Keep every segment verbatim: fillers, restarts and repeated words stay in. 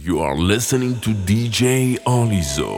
You are listening to دی جی Alizo.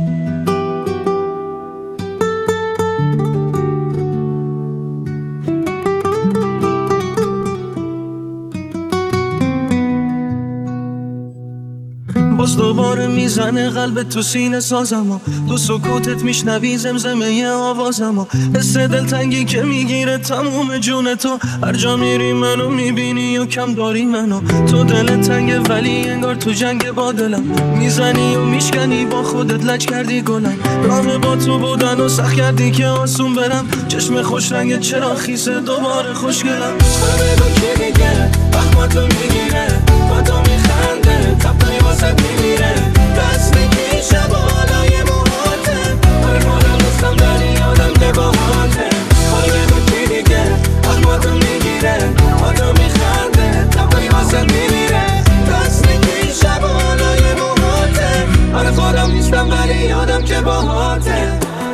باز دوباره میزنه قلبت تو سینه سازم، تو سکوتت میشنوی زمزمه آوازم، حس دلتنگی که میگیره تموم جون تو، هر جا میری منو میبینی و کم داری منو، تو دلت تنگه ولی انگار تو جنگ با دلم، میزنی و میشکنی با خودت لج کردی گلم، راه با تو بودن و سخت کردی که آسون برم، چشم خوش رنگ چرا خیسه دوباره خوشگلم، همه با کی دیگه احمد رو میگیره با تو میخنده تپایی واسه میمیره دست میگی شب و حالای موهاته هر مادم نیستم داری یادم که باهاته خواهی با کی دیگه احمد رو میگیره با تو میخنده تپایی واسه میمیره دست میگی شب و حالای موهاته هر خودم نیستم ولی یادم که باهاته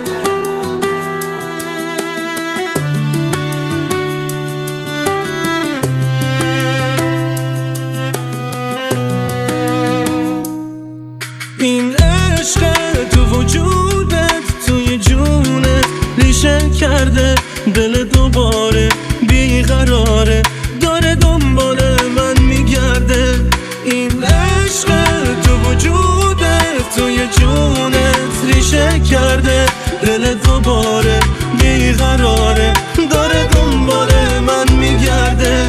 این عشق تو وجودت توی جونت ریشه کرده دل دوباره بیقراره داره دنبال من میگرده این عشق تو وجودت توی جونت ریشه کرده دل دوباره بیقراره داره دنبال من میگرده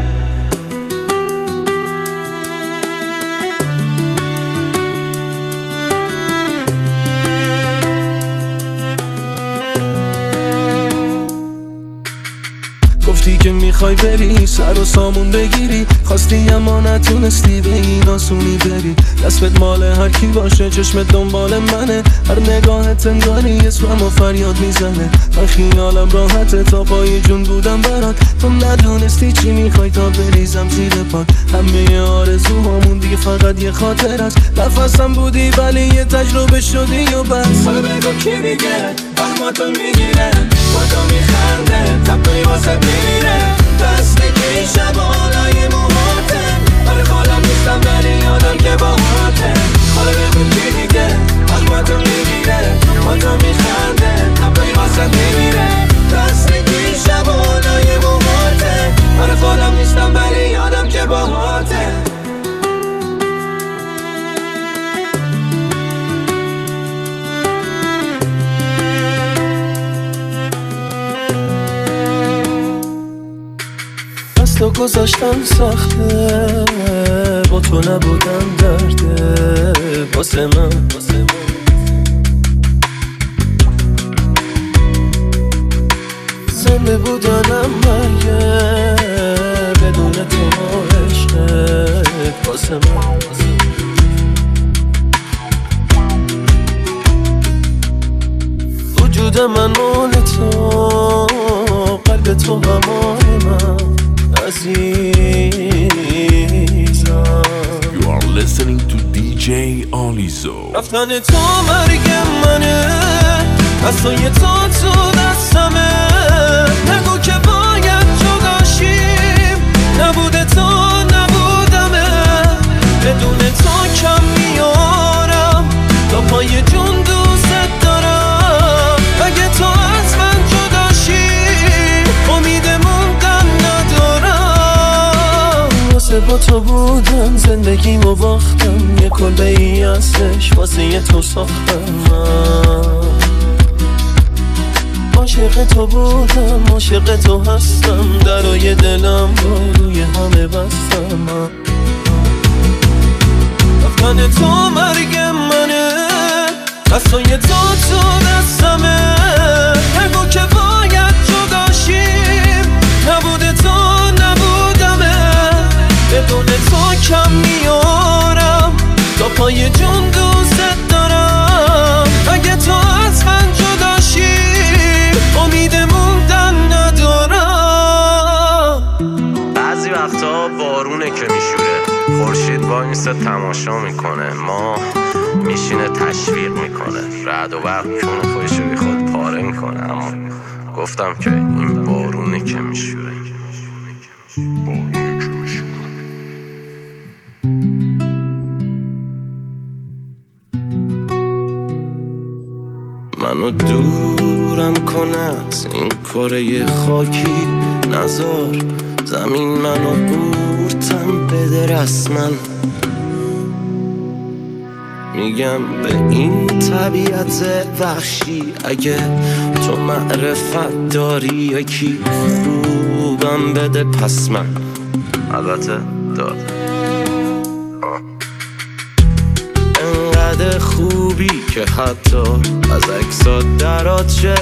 گفتی که میخوای بری سر و سامون بگیری خواستی اما نتونستی به این آسونی بری دستت مال هر کی باشه چشمت دنبال منه هر نگاهت انگاری اسمم و فریاد میزنه من خیالم راحته تا پای جون بودم برات تو ندونستی چی میخوای تا بریزم زیر پات همه آرزوهامون دیگه فقط یه خاطر است نفسم بودی ولی یه تجربه شدی و بس حالا بگو کی دیگه احمدو میگیره با تو میخنده تپایی واسه میره دست میگی شب و حالای موهاته حالا خالم نیستم ولی یادم که باهاته حالا بگو کی دیگه احمدو میگیره با تو میخنده تپایی واسه میره دست میگی شب و حالای موهاته حالا خالم نیستم ولی یادم که باهاته تو گذاشتم سخته با تو نبودم درده واسه من زنده بودنم مرگه بدون تو عشقت واسه من وجود من مال تو قلب تو همای من You are listening to دی جی Alizo. رفتن تو مرگ منه دستای تو تو دستمه نگو که باید جداشیم نبوده تو نبودمه بدون تو کم میارم تا پای جون دوست دارم اگه تو از من جداشی امیدمون غم ندارم واسه با تو بودم زندگیمو باختم یه کلبه ای هستش واسه یه تو ساختم عاشق تو بودم عاشق تو هستم درای دلم رو روی همه بستم رفتن تو مرگ منه دستای تو تو دستمه نگو که باید جداشیم نبوده تو نبودمه بدون تو کم میارم تا پای جون دوست دارم اگه تو از من جداشی امید موندن ندارم بعضی وقتا بارونه که میشوره خورشید وای میسته تماشا میکنه ما میشینه تشویق میکنه رعد و برق کون خودشو بی خود پاره میکنه اما گفتم که این بارونه که میشوره منو دورم کن از این کره خاکی، نزار زمین منو بورتم بده رسما. میگم به این طبیعت وحشی اگه تو معرفت داری یکی خوبم بده پس من البته داد. انقدر خوبی که حتی از عکسات درات شه،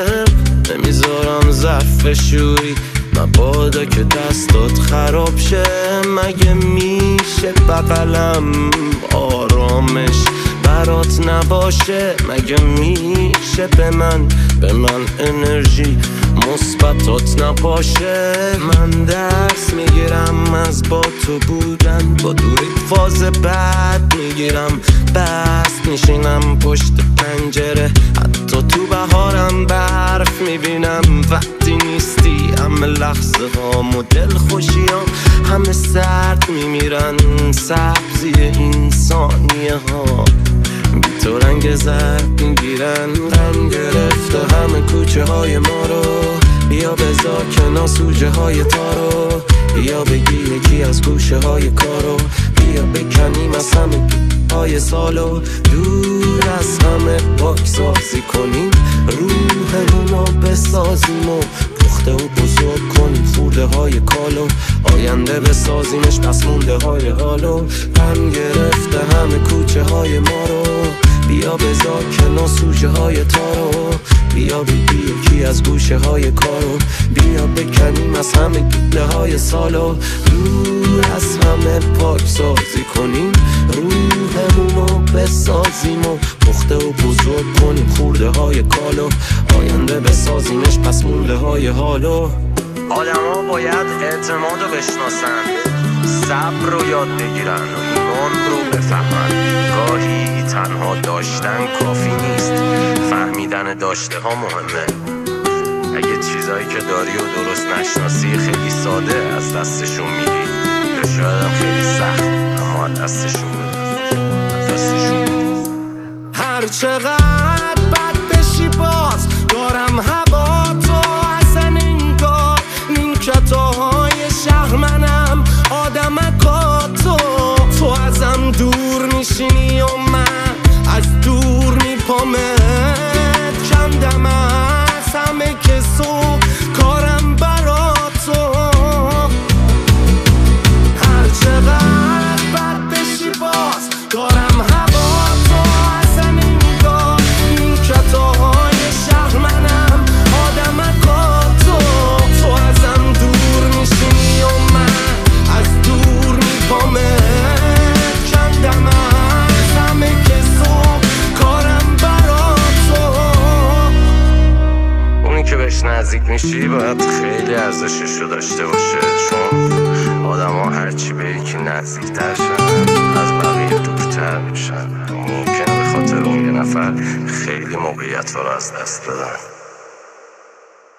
نمیذارم ظرف شوری مبادا که دستات خراب شه. مگه میشه بغلم آرامش برات نباشه؟ مگه میشه به من به من انرژی مثبتات نباشه؟ من درس میگیرم از با تو بودن، با دوری فاز بعد میگیرم بست میشینم پشت پنجره، حتی تو بهارم برف میبینم. وقتی نیستی همه لحظه ها مدل خوشیام همه سرد میمیرن، سبزی این ثانیه ها بی تو رنگ زرد میگیرن. رنگ گرفته همه کوچه های ما رو، بیا بذار کنار سوژه های تارو، بیا بگی یکی از گوشه های کارو، بیا بکنیم از همه های سالو، دور از همه پاکسازی کنیم روحمونو بسازیم و پخته و بزرگ کنیم خورده های کالو، آینده بسازیمش پس مونده های حالو. هم گرفته همه کوچه های ما رو، بیا بذار کنار سوژه های تارو، بیا بگی یکی از گوشه های کارو، بیا بکنیم از همه گله های سالو، دور از همه پاکسازی کنیم روحمونو بسازیم و پخته و بزرگ کنیم خورده های کالو، آینده بسازیمش پس مونده های حالو. آدم ها باید اعتماد رو بشناسن، صبر رو یاد بگیرن و ایمان رو بفهمن. گاهی تنها داشتن کافی نیست، فهمیدن داشته ها مهمه. اگه چیزایی که داری و درست نشناسی خیلی ساده از دستشون میدی، یا شاید هم خیلی سخت اما از دستشون بده دستشون بده. هر چقدر بد بشی باز دارم هوا تو، اصلا انگار نیمکتاهای شهر منم آدمکا تو. تو ازم دور میشینی و من از دور میپامت، کندم از همه کسو کارم برا تو. هر چقدر بد بشی باز دارم هوا تو، اصلا انگار نیمکتاهای شهر منم آدمکا تو. تو ازم دور میشینی و من از دور میپامت، کندم از همه کسو کارم برا تو. اونی که بهش نزدیک میشی باید خیلی ارزشش رو داشته باشه، چون آدم ها هرچی به یکی نزدیکتر شن از بقیه دورتر میشن. ممکنه به خاطر اون یه نفر خیلی موقعیت رو از دست بدن.